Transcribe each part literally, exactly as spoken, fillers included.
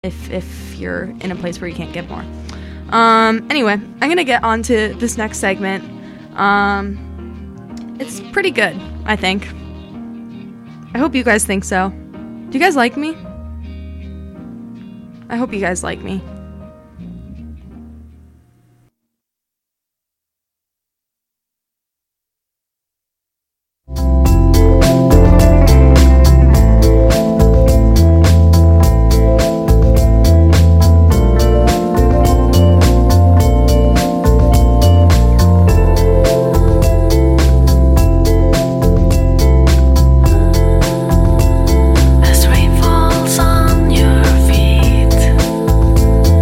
if if you're in a place where you can't get more. Um, anyway, I'm gonna get on to this next segment. Um, it's pretty good, I think. I hope you guys think so. Do you guys like me? I hope you guys like me. As rain falls on your feet,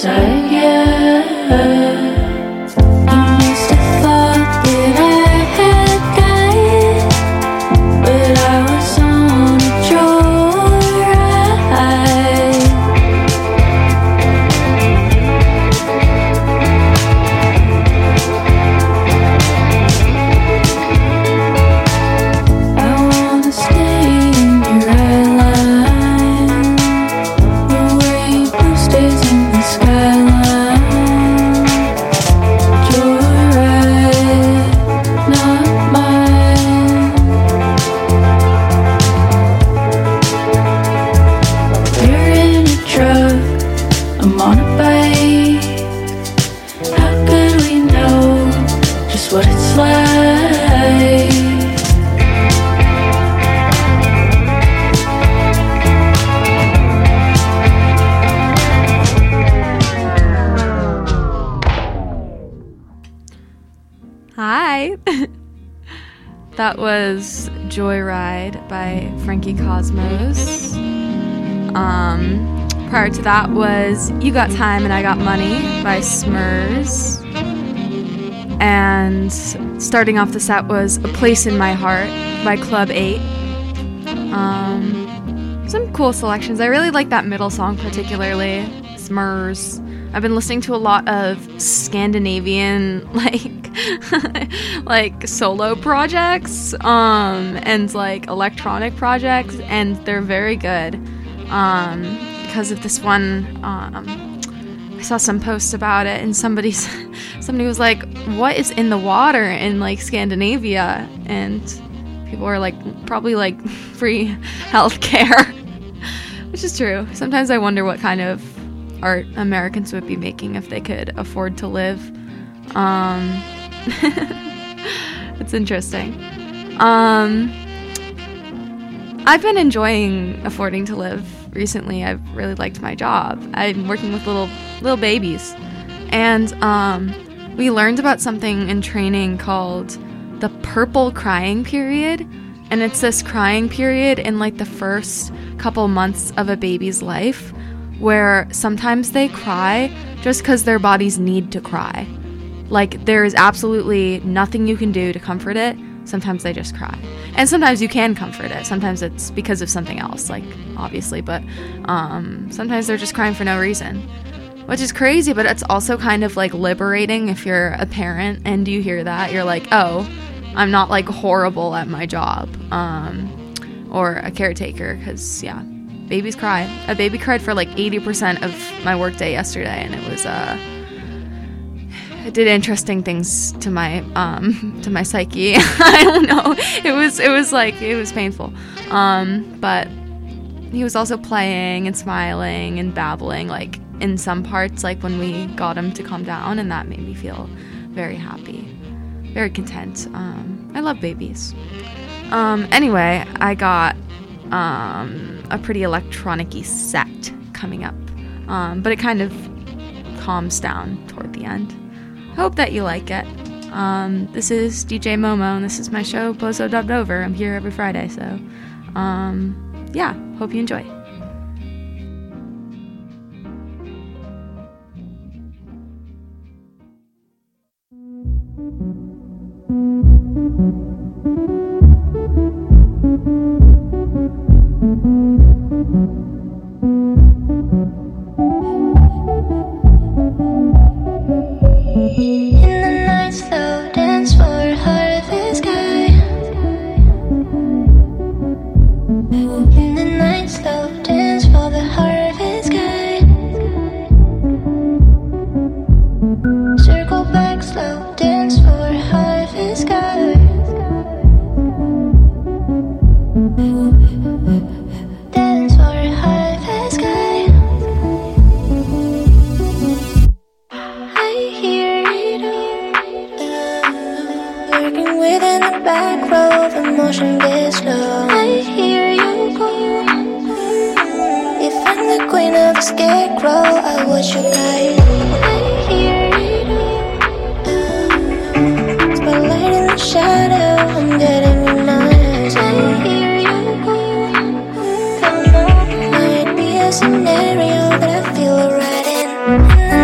side, yeah. You must have thought that I had died, but I was on a joyride. I wanna stay in your eyeline, the way blue stays in the skyline. Joyride, not mine. We're in a truck, I'm on a bike. How could we know just what it's like? Hi. That was Joyride by Frankie Cosmos. Um, prior to that was You Got Time and I Got Money by Smurs. And starting off the set was A Place in My Heart by Club eight. Um, some cool selections. I really like that middle song particularly, Smurs. I've been listening to a lot of Scandinavian like like solo projects um and like electronic projects, and they're very good. Um because of this one, um I saw some posts about it, and somebody somebody was like, what is in the water in like Scandinavia? And people were like, probably like free healthcare. Which is true. Sometimes I wonder what kind of art Americans would be making if they could afford to live. Um, it's interesting. Um, I've been enjoying affording to live recently. I've really liked my job. I'm working with little little babies, and um, we learned about something in training called the purple crying period, and it's this crying period in like the first couple months of a baby's life, where sometimes they cry just because their bodies need to cry. Like, there is absolutely nothing you can do to comfort it. Sometimes they just cry. And sometimes you can comfort it. Sometimes it's because of something else, like, obviously. But um, sometimes they're just crying for no reason. Which is crazy, but it's also kind of, like, liberating if you're a parent and you hear that. You're like, oh, I'm not, like, horrible at my job. Um, or a caretaker, because, yeah. Babies cry. A baby cried for like eighty percent of my workday yesterday, and it was uh it did interesting things to my um to my psyche. I don't know. It was it was like it was painful. Um but he was also playing and smiling and babbling, like in some parts, like when we got him to calm down, and that made me feel very happy, very content. Um I love babies. Um anyway, I got um a pretty electronic-y set coming up, um, but it kind of calms down toward the end. Hope that you like it. Um, this is D J Momo, and this is my show, Bozo Dubbed Over. I'm here every Friday, so um, yeah, hope you enjoy. Scenario that I feel right in.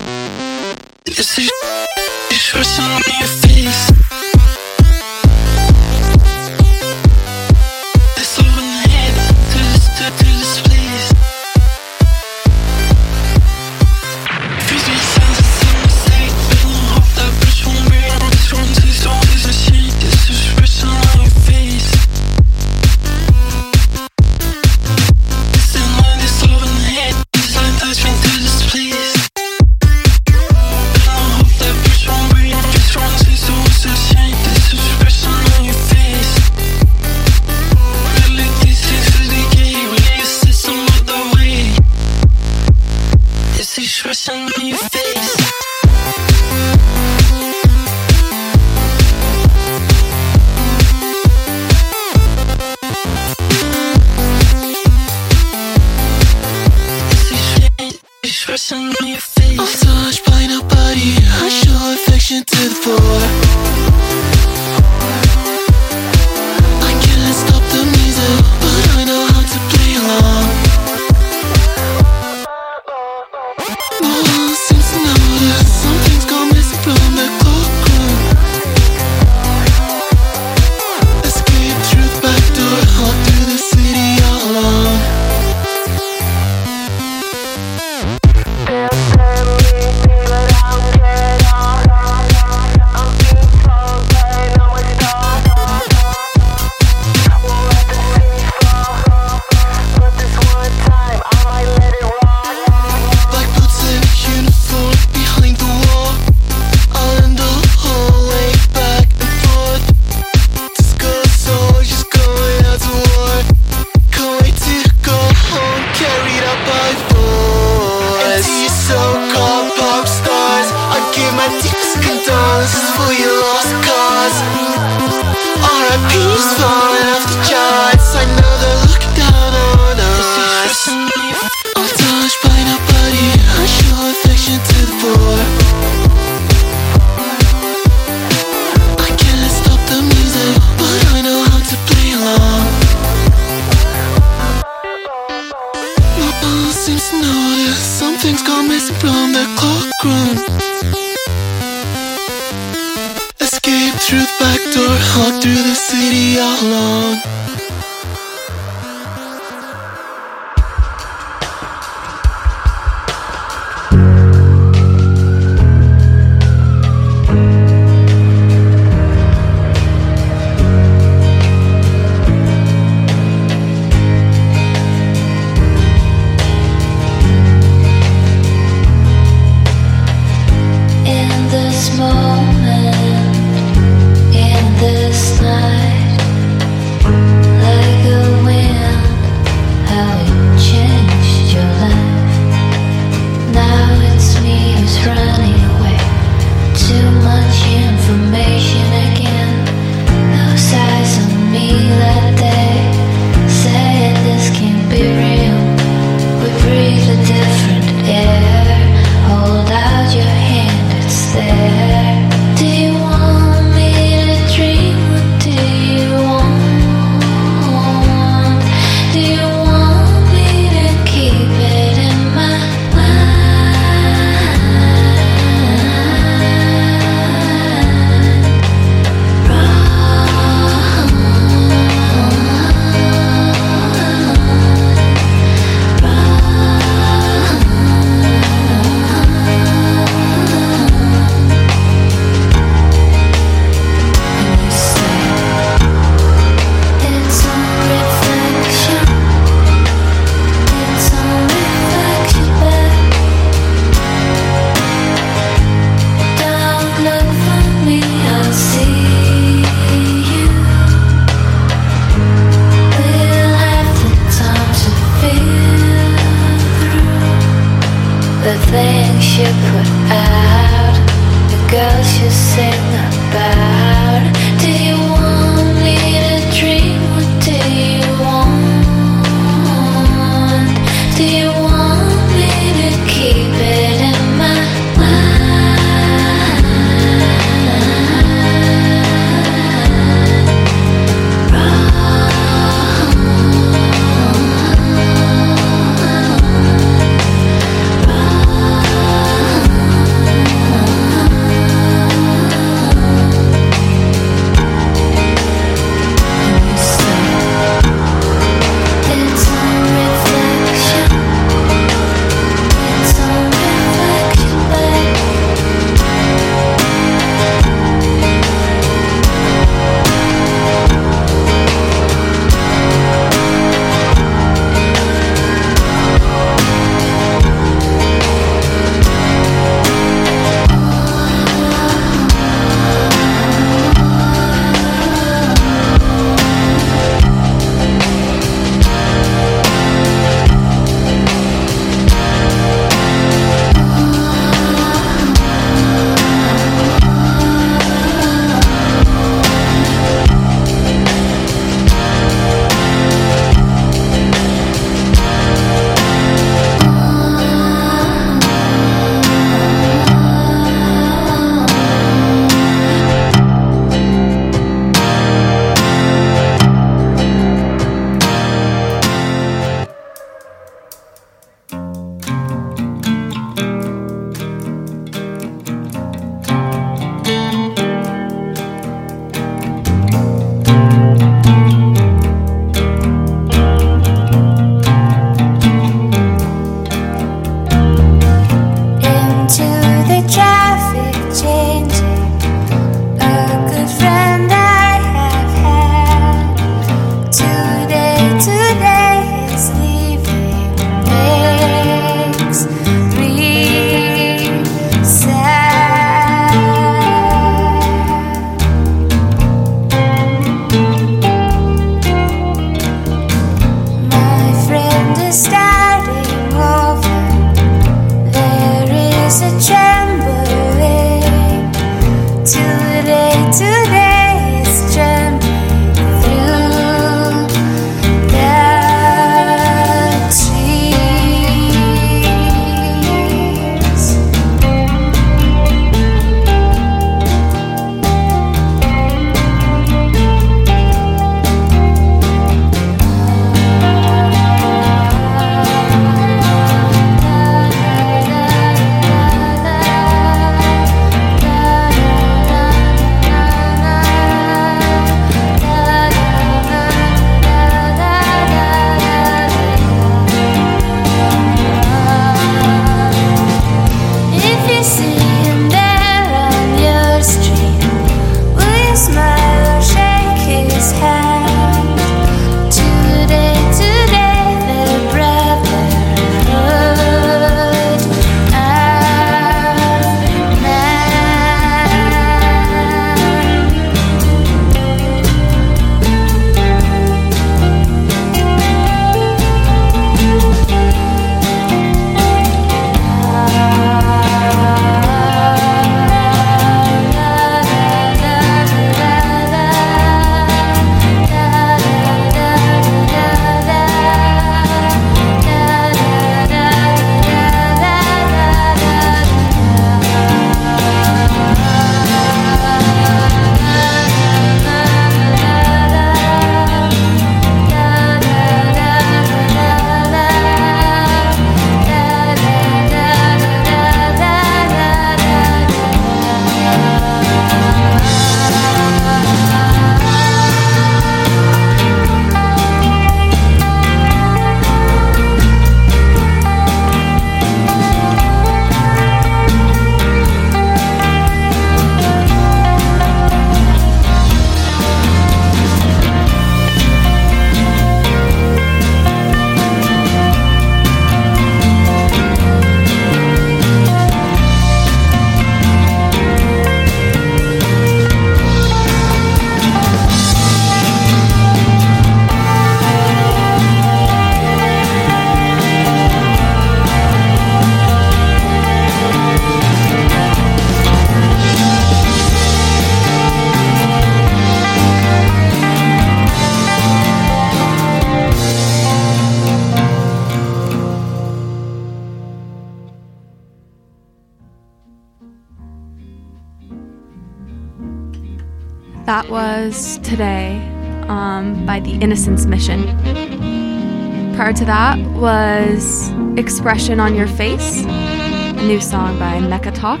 that was Today um, by the Innocence Mission. Prior to that was Expression on Your Face, a new song by Mecha Talk,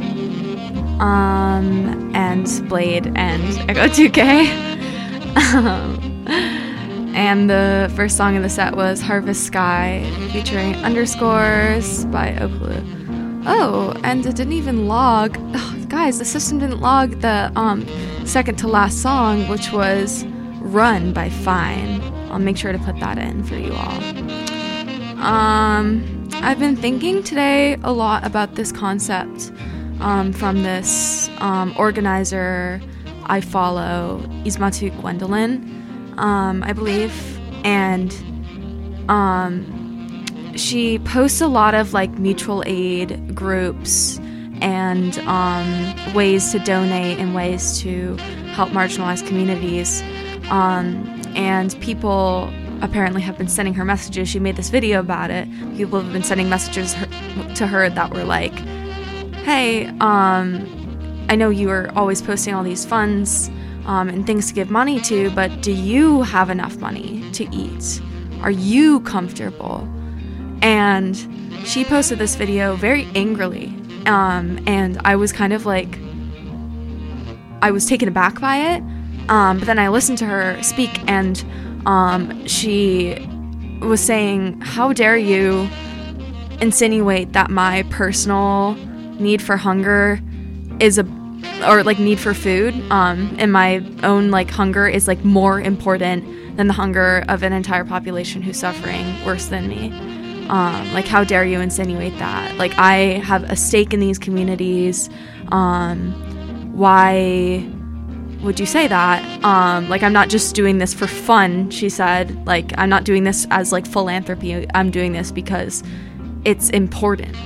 um, and Blade and Echo two K. um, and the first song in the set was Harvest Sky featuring Underscores by Oplu. Oh, and it didn't even log. Oh, guys, the system didn't log the um, second to last song, which was Run by Fine. I'll make sure to put that in for you all. Um, I've been thinking today a lot about this concept um, from this um, organizer I follow, Ismatu Gwendolyn, um, I believe, and um, she posts a lot of like mutual aid groups and um, ways to donate and ways to help marginalized communities. Um, and people apparently have been sending her messages. She made this video about it. People have been sending messages her, to her that were like, hey, um, I know you are always posting all these funds um, and things to give money to, but do you have enough money to eat? Are you comfortable? And she posted this video very angrily, um, and I was kind of like, I was taken aback by it. Um, but then I listened to her speak, and um, she was saying, how dare you insinuate that my personal need for hunger is a, or like need for food, um, and my own like hunger is like more important than the hunger of an entire population who's suffering worse than me. Um, like, how dare you insinuate that? Like, I have a stake in these communities. Um, why would you say that? Um, like, I'm not just doing this for fun, she said. Like, I'm not doing this as, like, philanthropy. I'm doing this because it's important.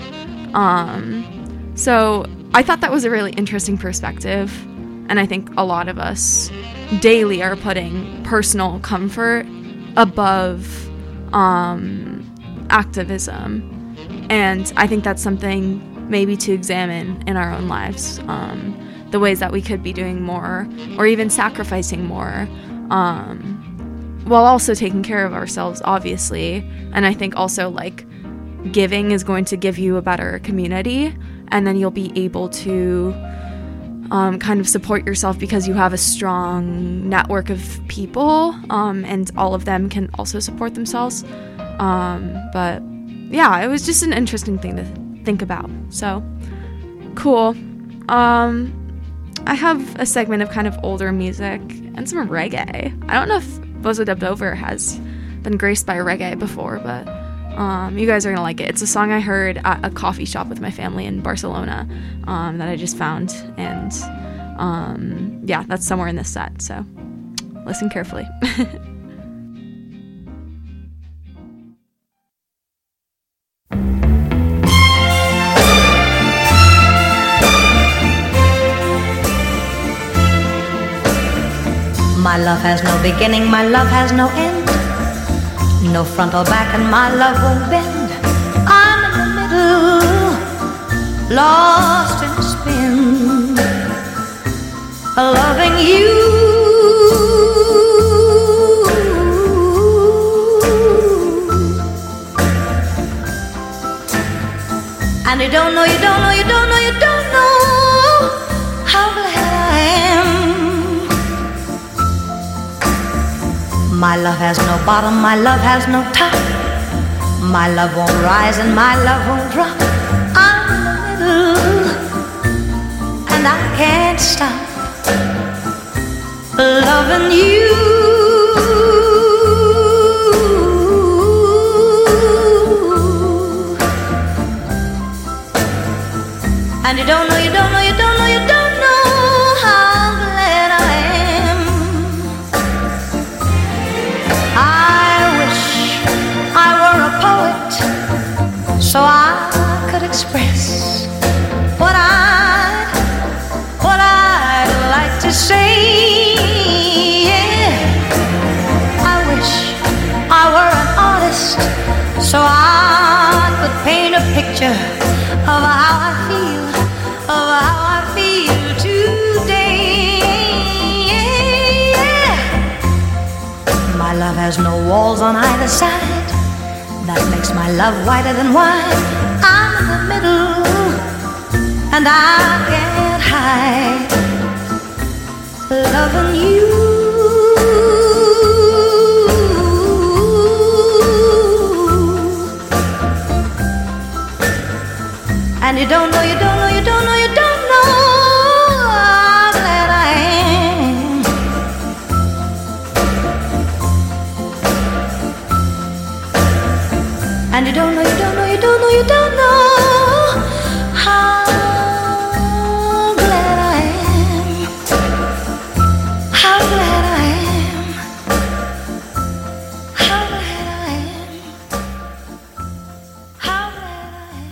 Um, so I thought that was a really interesting perspective. And I think a lot of us daily are putting personal comfort above um, activism. And I think that's something maybe to examine in our own lives. Um, the ways that we could be doing more or even sacrificing more, um, while also taking care of ourselves, obviously. And I think also, like, giving is going to give you a better community, and then you'll be able to um, kind of support yourself because you have a strong network of people, um, and all of them can also support themselves. Um, but yeah, it was just an interesting thing to think about. So, cool. Um, I have a segment of kind of older music and some reggae. I don't know if Bozo Dubbed Over has been graced by reggae before, but um, you guys are gonna like it. It's a song I heard at a coffee shop with my family in Barcelona um, that I just found, and um, yeah, that's somewhere in this set, so listen carefully. My love has no beginning, my love has no end, no front or back, and my love won't bend. I'm in the middle, lost in a spin, loving you. And you don't know, you don't know, you don't know, you don't know how glad I am. My love has no bottom, my love has no top. My love won't rise and my love won't drop. I'm in the middle and I can't stop loving you. And you don't know, you don't know, you don't know, you don't know how glad I am. I wish I were a poet so I could express what I, what I'd like to say. Yeah. I wish I were an artist so I could paint a picture of how I feel, of how I feel today. love has no walls on either side. That makes my love whiter than wine. I'm in the middle, and I can't hide loving you. And you don't know, you don't know, you don't know, you don't know how glad I am. And you don't know, you don't know, you don't know, you don't know how glad I am. How glad I am. How glad I am. How glad I am.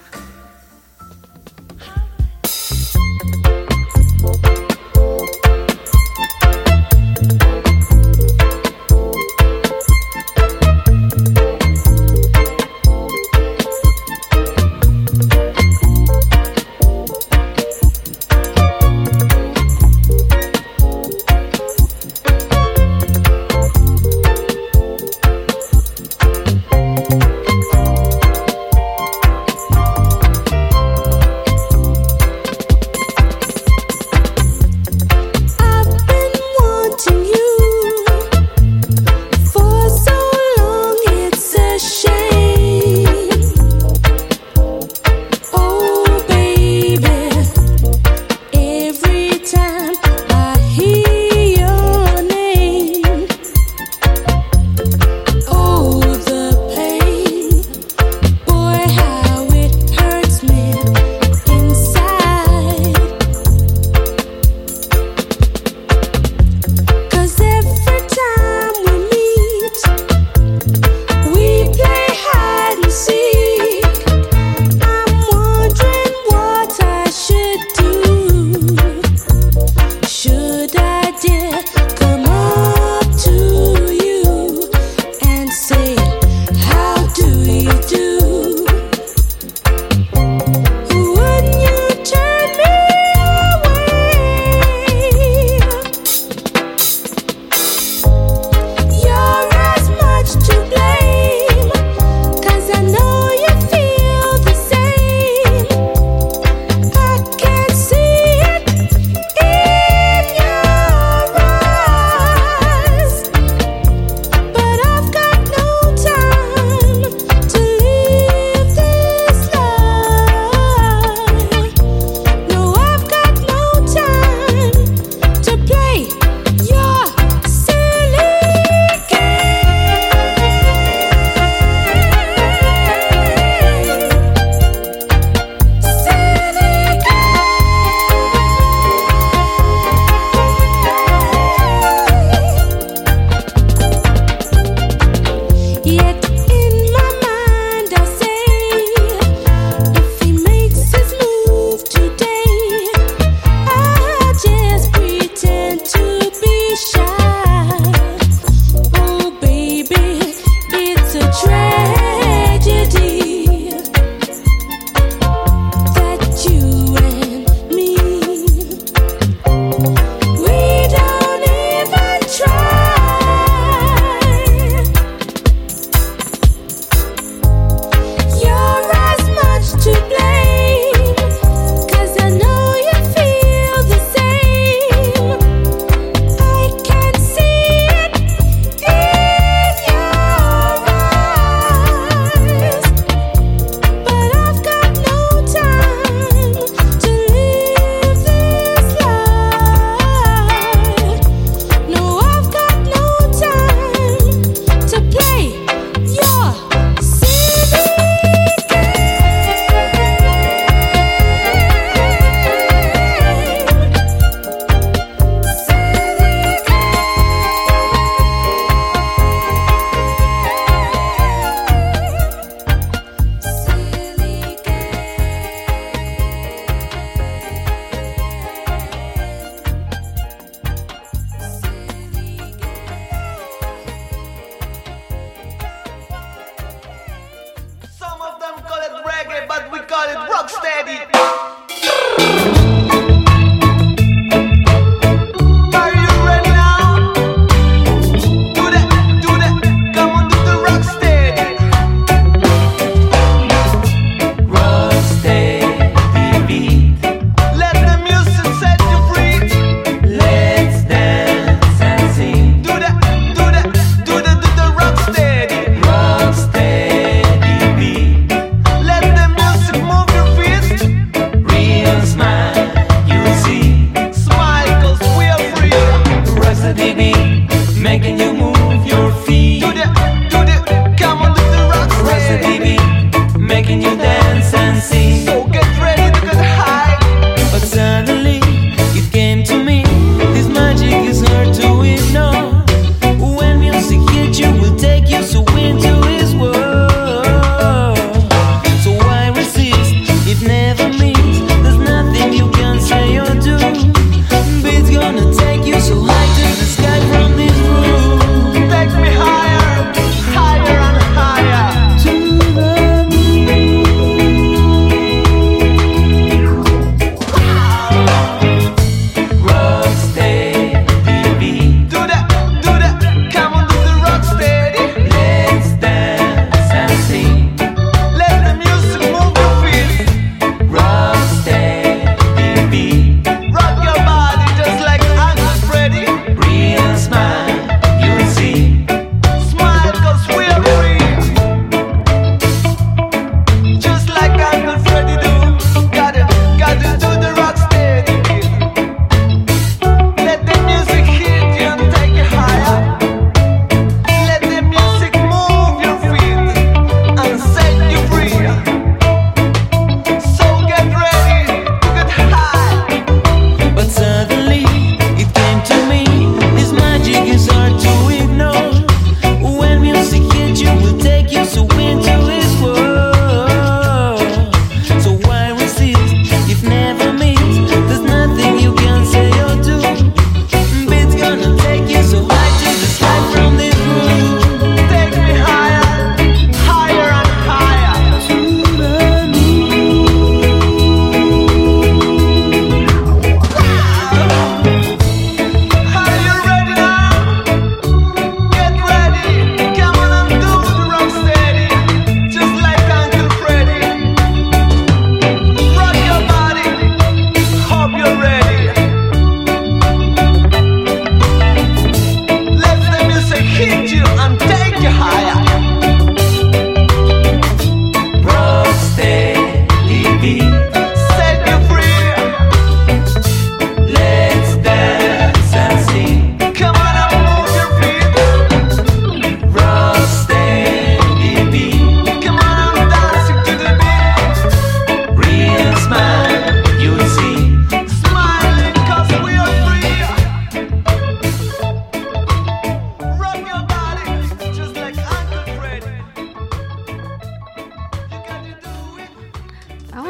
call it Rocksteady. Are you ready now? Do that.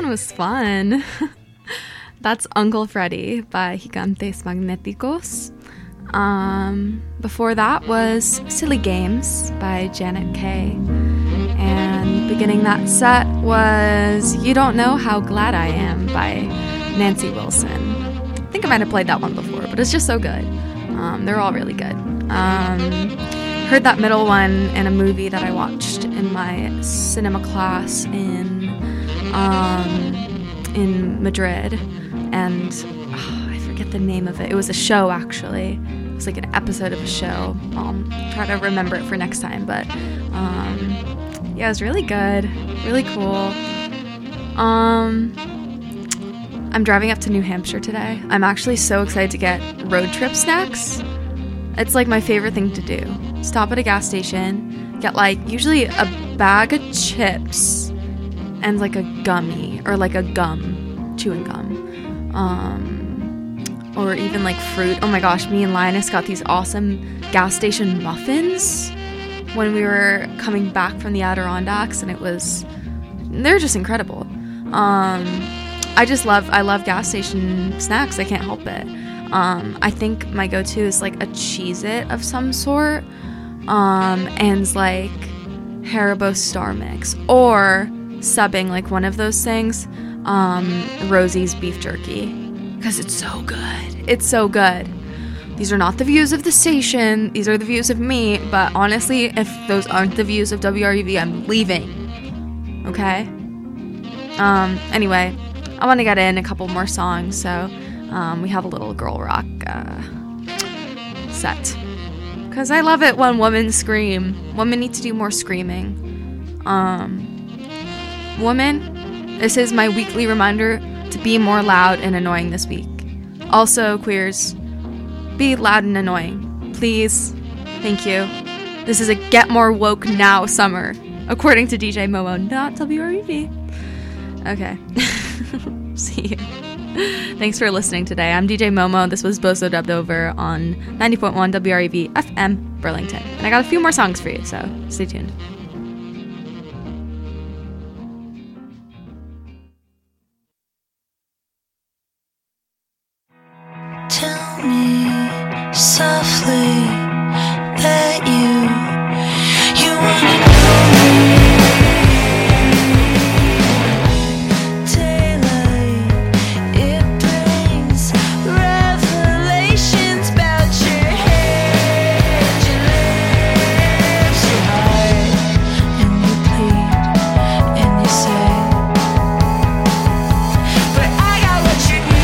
one was fun. That's Uncle Freddy by Gigantes Magnéticos. Um, before that was Silly Games by Janet Kay. And beginning that set was You Don't Know How Glad I Am by Nancy Wilson. I think I might have played that one before, but it's just so good. Um, they're all really good. Um, heard that middle one in a movie that I watched in my cinema class in um, in Madrid, and oh, I forget the name of it. It was a show, actually. It was like an episode of a show. I'll try to remember it for next time, but um, yeah, it was really good, really cool. Um, I'm driving up to New Hampshire today. I'm actually so excited to get road trip snacks. It's like my favorite thing to do. Stop at a gas station, get like usually a bag of chips and like a gummy or like a gum, chewing gum, um, or even like fruit. Oh my gosh, me and Linus got these awesome gas station muffins when we were coming back from the Adirondacks, and it was, they're just incredible. Um, I just love, I love gas station snacks. I can't help it. Um, I think my go-to is like a Cheez-It of some sort, um, and like Haribo Star Mix, or subbing like one of those things, um, Rosie's beef jerky, because it's so good. It's so good. These are not the views of the station. These are the views of me. But honestly, if those aren't the views of W R U V, I'm leaving. Okay? Um, anyway, I want to get in a couple more songs, so um, we have a little girl rock uh, set. Because I love it when women scream. Women need to do more screaming. Um, women, this is my weekly reminder to be more loud and annoying this week. Also, queers, be loud and annoying. Please. Thank you. This is a Get More Woke Now summer, according to D J Momo, not W R U V. Okay. See you. Thanks for listening today. I'm D J Momo. This was Bozo Dubbed Over on ninety point one W R U V F M Burlington. And I got a few more songs for you, so stay tuned. Tell me softly that you you wanna know me. Daylight, it brings revelations about your head, your lips, your heart, and you plead and you say, but I got what you need.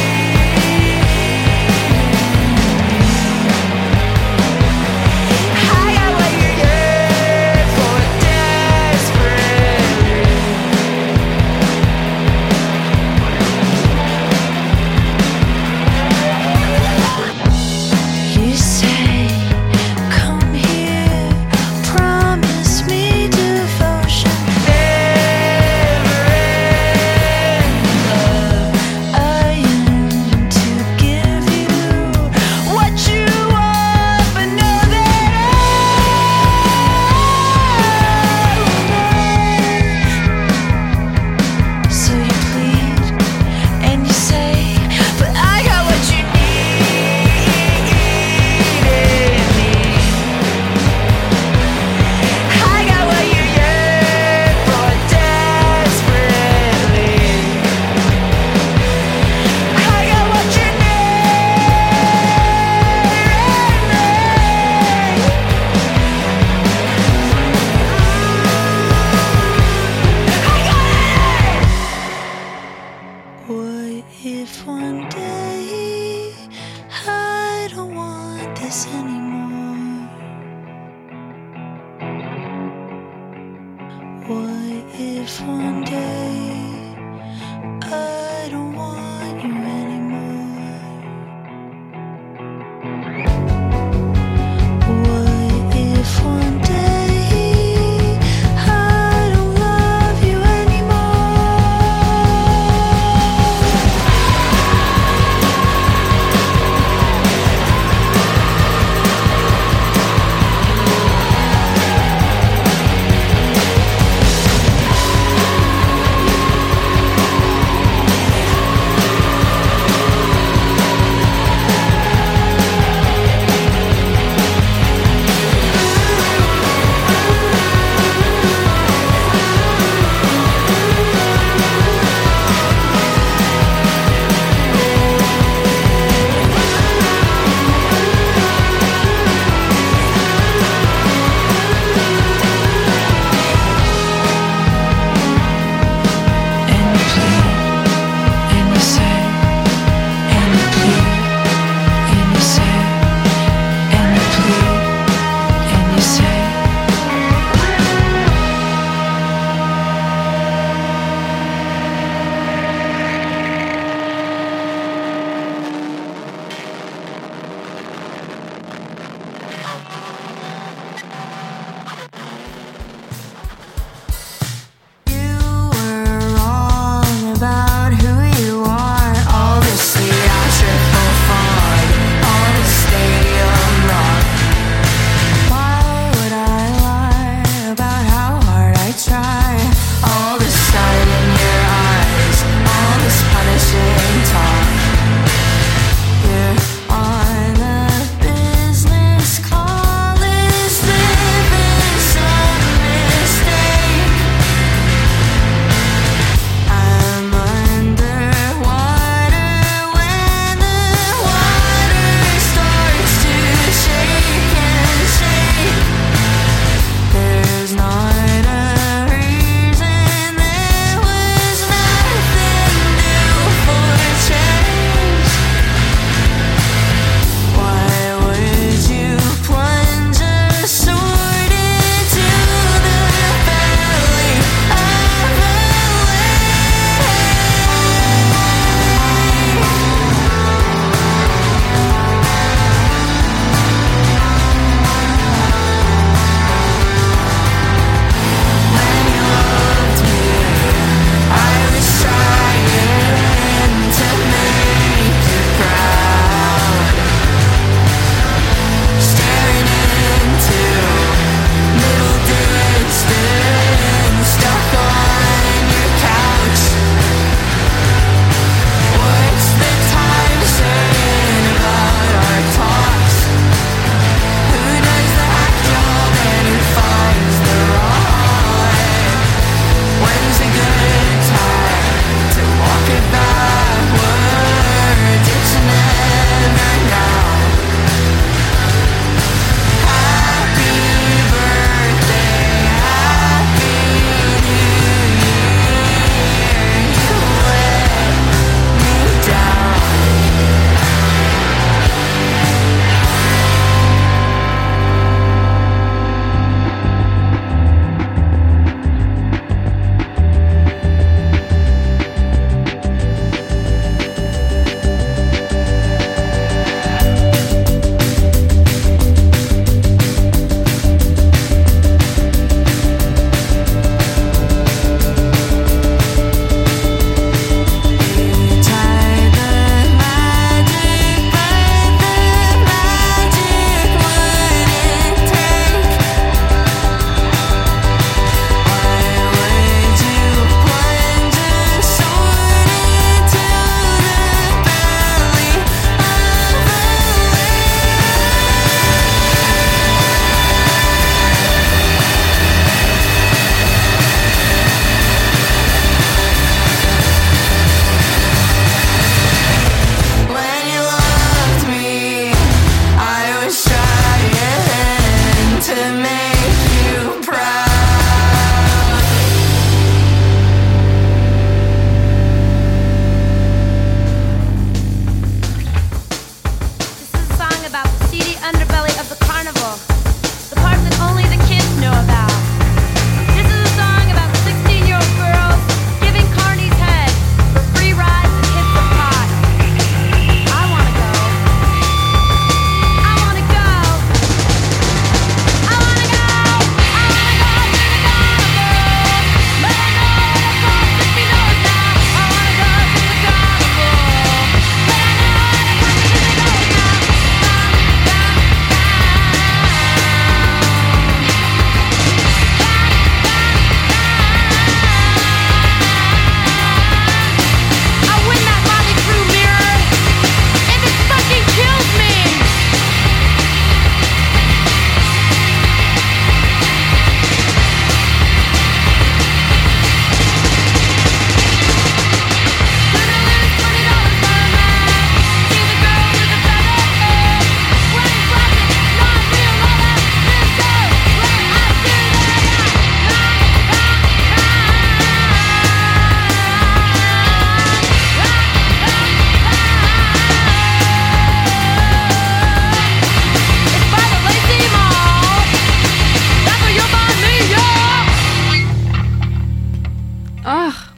What if one day I don't want this anymore? What if one day I don't want you anymore? What if one day I don't love you anymore?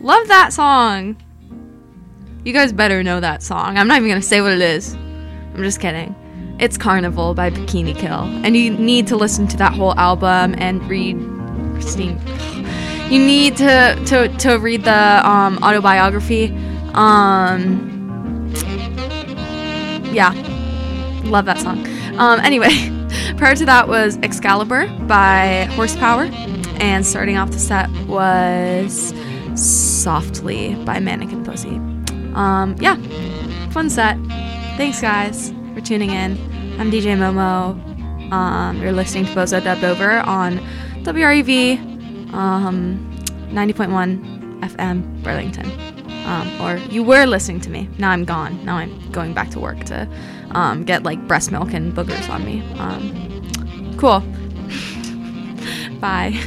Love that song. You guys better know that song. I'm not even gonna say what it is. I'm just kidding. It's Carnival by Bikini Kill. And you need to listen to that whole album and read Christine. You need to to, to read the um, autobiography. Um, yeah. Love that song. Um, anyway, prior to that was Excalibur by Horsepower. And starting off the set was Softly by Mannequin Pussy. Um, yeah, fun set. Thanks, guys, for tuning in. I'm D J Momo. Um, you're listening to Bozo Dubbed Over on W R E V, um, ninety point one F M, Burlington. Um, or you were listening to me. Now I'm gone. Now I'm going back to work to um, get, like, breast milk and boogers on me. Um, cool. Bye.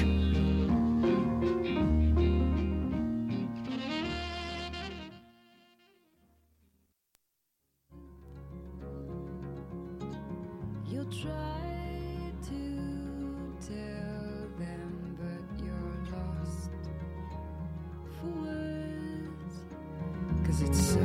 You'll try to tell them, but you're lost for words. 'Cause it's so